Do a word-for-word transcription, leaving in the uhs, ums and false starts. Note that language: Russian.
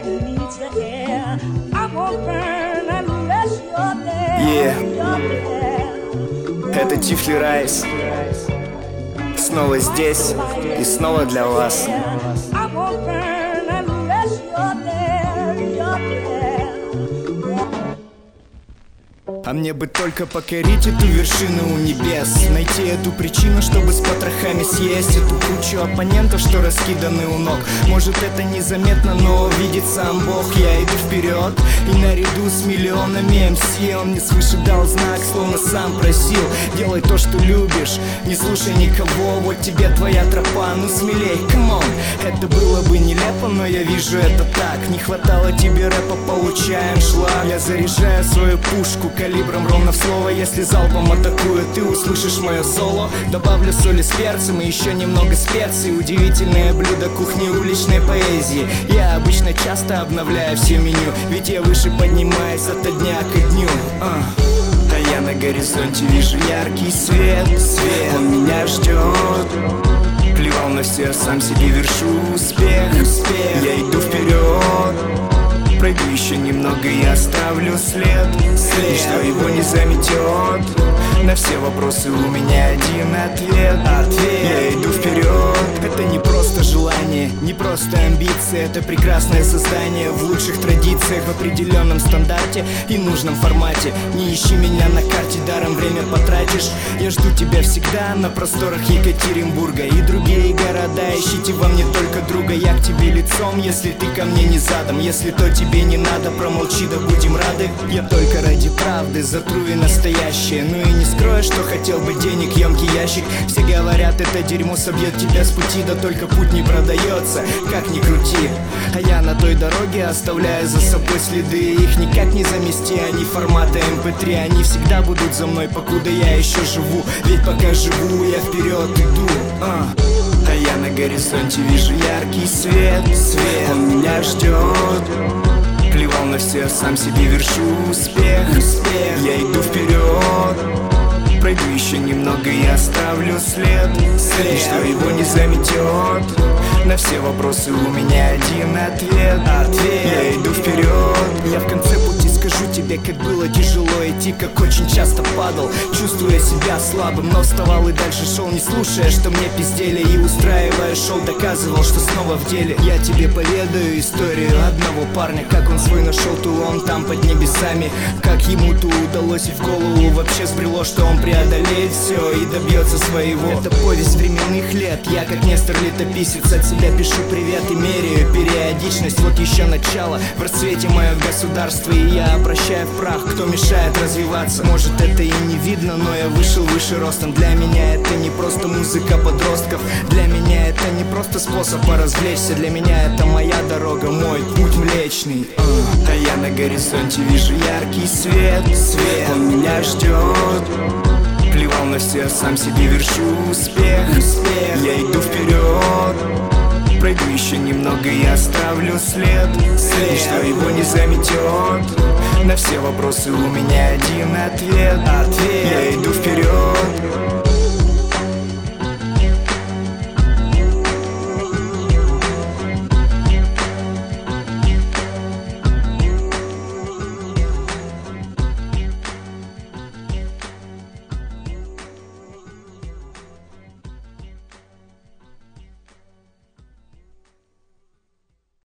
Yeah. Это Тифли Райс. Снова здесь и снова для вас. А мне бы только покорить эту вершину у небес, найти эту причину, чтобы с потрохами съесть эту кучу оппонентов, что раскиданы у ног. Может, это незаметно, но видит сам Бог. Я иду вперед и наряду с миллионами эм си он мне свыше дал знак, словно сам просил: делай то, что любишь, не слушай никого, вот тебе твоя тропа, ну смелей, камон. Это было бы нелепо, но я вижу это так. Не хватало тебе рэпа, получай аншлаг. Я заряжаю свою пушку калибром ровно в слово. Если залпом атакую, ты услышишь мое соло. Добавлю соли с перцем и еще немного специй. Удивительное блюдо кухни уличной поэзии. Я обычно часто обновляю все меню, ведь я выше поднимаюсь ото дня к дню. uh. А я на горизонте вижу яркий свет, свет. Он меня ждет. Плевал на все, сам себе вершу успех, успех. Я иду вперед. Пройду еще немного и оставлю след, след. Ничто его не заметет. На все вопросы у меня один ответ, ответ. Я иду вперед. Это не просто желание, не просто амбиции. Это прекрасное создание в лучших традициях, в определенном стандарте и нужном формате. Не ищи меня на карте, даром время потратишь. Я жду тебя всегда на просторах Екатеринбурга и другие города. Ищите во мне только друга. Я к тебе лицом, если ты ко мне не задом. Если то тебе не надо, промолчи, да будем рады. Я только ради правды затру и настоящее. Ну и не скрою, что хотел бы денег, емкий ящик. Все говорят, это дерьмо собьет тебя с пути, да только путь не продается, как ни крути. А я на той дороге оставляю за собой следы. Их никак не замести, они формата эм пэ три. Они всегда будут за мной, покуда я еще живу. Ведь пока живу, я вперед иду. а. А я на горизонте вижу яркий свет, свет. Он меня ждет. Плевал на все, сам себе вершу успех, успех. Я иду вперед. Пройду еще немного и оставлю след, след. Ничто его не заметет. На все вопросы у меня один ответ, ответ. Я иду вперед. Я в конце пути скажу тебе, как было тяжело идти, как очень часто падал, чувствуя себя слабым, но вставал и дальше шел, не слушая, что мне пиздели. И устраивая шоу, доказывал, что снова в деле. Я тебе поведаю историю одного парня, как он свой нашел ту, он там под небесами. Как ему-то удалось и в голову вообще сбрело, что он преодолеет все и добьется своего. Это повесть временных лет. Я как Нестор летописец от себя пишу привет и меряю периодичность. Вот еще начало, в расцвете мое государство, и я обращаю в прах, кто мешает развиваться. Может, это и не видно, но я вышел выше ростом. Для меня это не просто музыка подростков. Для меня это не просто способ поразвлечься. Для меня это моя дорога, мой путь млечный. А я на горизонте вижу яркий свет, свет. Он меня ждет. Плевал на все, сам себе вершу успех, успех. Я иду вперед. Пройду еще немного и оставлю след, след. Ничто его не заметет. На все вопросы у меня один ответ, ответ. Я иду вперед.